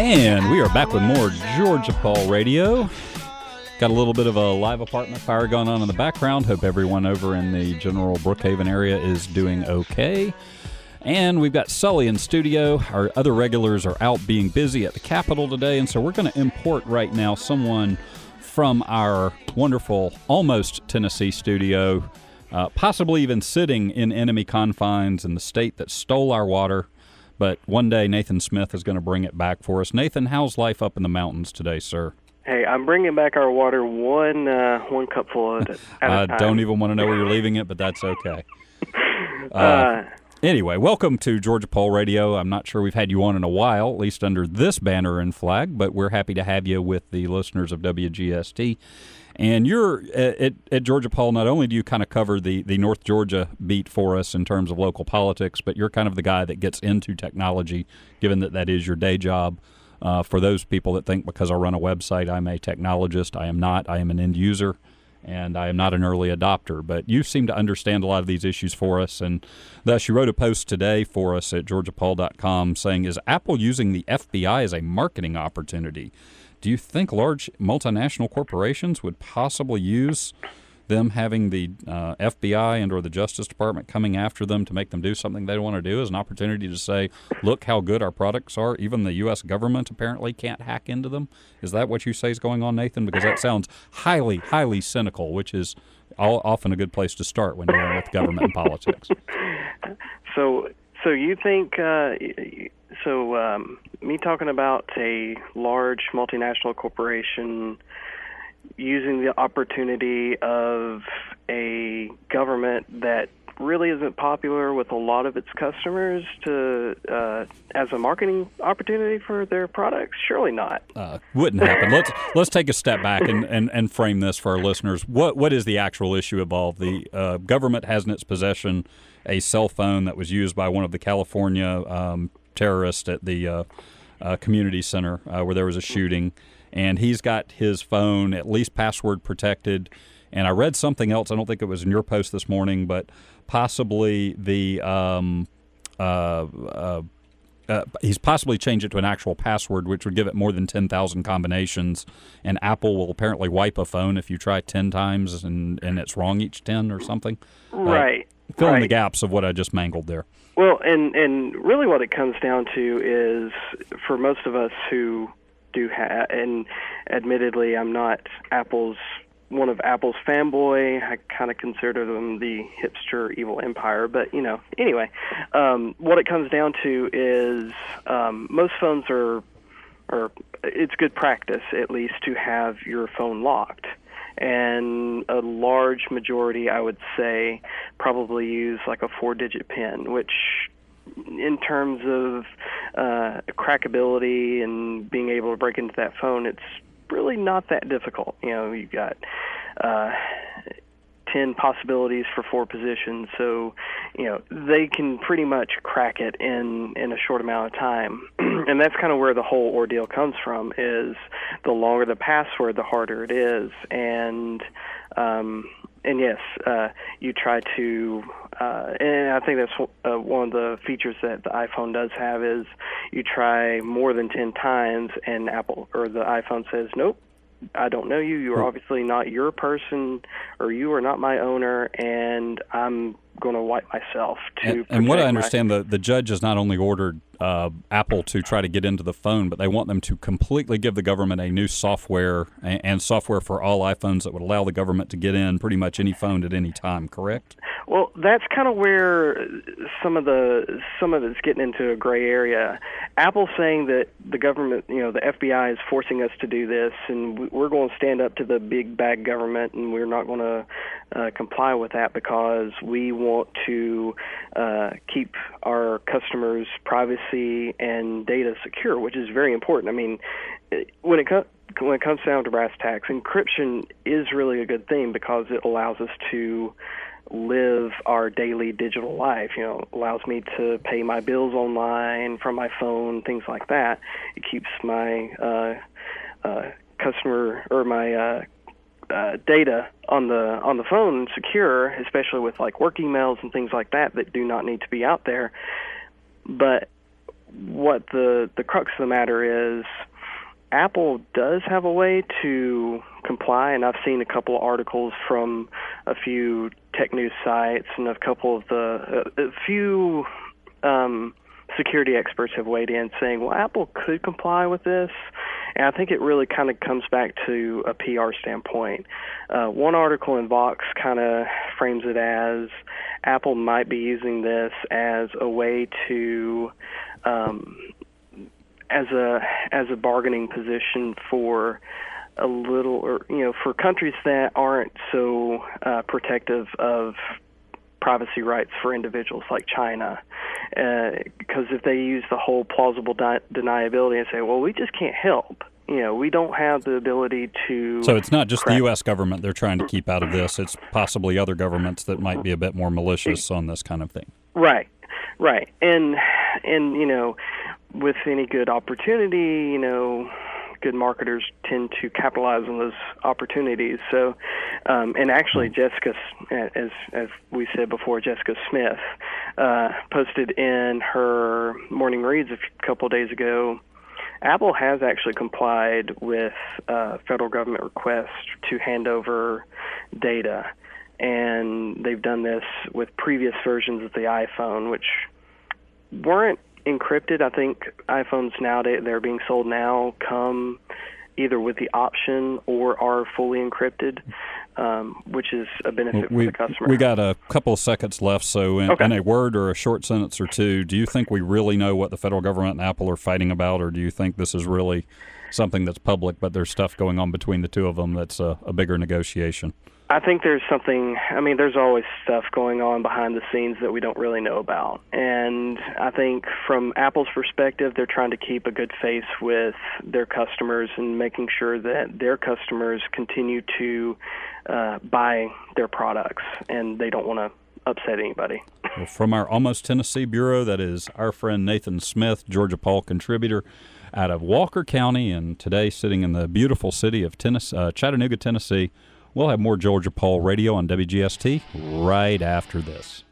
And we are back with more Georgia Paul Radio. Got a little bit of a live apartment fire going on in the background. Hope everyone over in the general Brookhaven area is doing okay. And we've got Sully in studio. Our other regulars are out being busy at the Capitol today, and so we're going to import right now someone from our wonderful almost Tennessee studio, possibly even sitting in enemy confines in the state that stole our water. But one day Nathan Smith is going to bring it back for us. Nathan, how's life up in the mountains today, sir? Hey, I'm bringing back our water one cupful at a time. I don't even want to know where you're leaving it, but that's okay. Anyway, welcome to Georgia Paul Radio. I'm not sure we've had you on in a while, at least under this banner and flag, but we're happy to have you with the listeners of WGST. And you're at Georgia Paul, not only do you kind of cover the North Georgia beat for us in terms of local politics, but you're kind of the guy that gets into technology, given that that is your day job. For those people that think because I run a website I'm a technologist, I am not. I am an end user, and I am not an early adopter. But you seem to understand a lot of these issues for us, and thus you wrote a post today for us at georgiapaul.com saying, is Apple using the FBI as a marketing opportunity? Do you think large multinational corporations would possibly use them having the FBI and or the Justice Department coming after them to make them do something they don't want to do as an opportunity to say, look how good our products are? Even the U.S. government apparently can't hack into them. Is that what you say is going on, Nathan? Because that sounds highly, highly cynical, which is often a good place to start when dealing with government and politics. So you think... me talking about a large multinational corporation using the opportunity of a government that really isn't popular with a lot of its customers to as a marketing opportunity for their products? Surely not. Wouldn't happen. Let's take a step back and frame this for our listeners. What is the actual issue involved? The government has in its possession a cell phone that was used by one of the California terrorists at the community center where there was a shooting. And he's got his phone at least password protected. And I read something else. I don't think it was in your post this morning, but possibly he's possibly changed it to an actual password, which would give it more than 10,000 combinations. And Apple will apparently wipe a phone if you try 10 times and it's wrong each 10 or something. Right. Fill in the gaps of what I just mangled there. Well, and really what it comes down to is for most of us who do have, and admittedly I'm not one of Apple's fanboy. I kind of consider them the hipster evil empire, but anyway, what it comes down to is most phones are it's good practice at least to have your phone locked. And a large majority, I would say, probably use like a 4-digit PIN, which in terms of crackability and being able to break into that phone, it's really not that difficult. You've got 10 possibilities for 4 positions, so they can pretty much crack it in a short amount of time. And that's kind of where the whole ordeal comes from, is the longer the password, the harder it is. And yes, you try to, and I think that's one of the features that the iPhone does have, is you try more than 10 times and Apple or the iPhone says, nope, I don't know you. You are obviously not your person, or you are not my owner, and I'm going to wipe myself to. And what I understand, the judge has not only ordered Apple to try to get into the phone, but they want them to completely give the government a new software and software for all iPhones that would allow the government to get in pretty much any phone at any time. Correct? Well, that's kind of where some of it's getting into a gray area. Apple's saying that the government, the FBI is forcing us to do this, and we're going to stand up to the big bad government, and we're not going to comply with that because we want to keep our customers' privacy and data secure, which is very important. I mean, when it comes down to brass tacks, encryption is really a good thing because it allows us to live our daily digital life. Allows me to pay my bills online from my phone, things like that. It keeps my customer or my data on the phone secure, especially with like work emails and things like that do not need to be out there. But what the crux of the matter is, Apple does have a way to comply, and I've seen a couple of articles from a few tech news sites and a couple of a few security experts have weighed in saying, well, Apple could comply with this. And I think it really kind of comes back to a PR standpoint. One article in Vox kind of frames it as Apple might be using this as a way to as a bargaining position for a little, or for countries that aren't so protective of privacy rights for individuals like China, because if they use the whole plausible deniability and say, well, we just can't help, we don't have the ability to. So it's not just the U.S. government they're trying to keep out of this; it's possibly other governments that might be a bit more malicious on this kind of thing. Right, and with any good opportunity, good marketers tend to capitalize on those opportunities. So, and actually, Jessica, as we said before, Jessica Smith posted in her morning reads a couple of days ago, Apple has actually complied with federal government requests to hand over data, and they've done this with previous versions of the iPhone, which weren't encrypted. I think iPhones nowadays, they're being sold now, come either with the option or are fully encrypted, which is a benefit for the customer. We got a couple of seconds left, so in a word or a short sentence or two, do you think we really know what the federal government and Apple are fighting about, or do you think this is really something that's public, but there's stuff going on between the two of them that's a bigger negotiation? I think there's something, there's always stuff going on behind the scenes that we don't really know about. And I think from Apple's perspective, they're trying to keep a good face with their customers and making sure that their customers continue to buy their products, and they don't want to upset anybody. Well, from our Almost Tennessee Bureau, that is our friend Nathan Smith, Georgia Paul contributor out of Walker County, and today sitting in the beautiful city of Chattanooga, Tennessee. We'll have more Georgia Paul Radio on WGST right after this.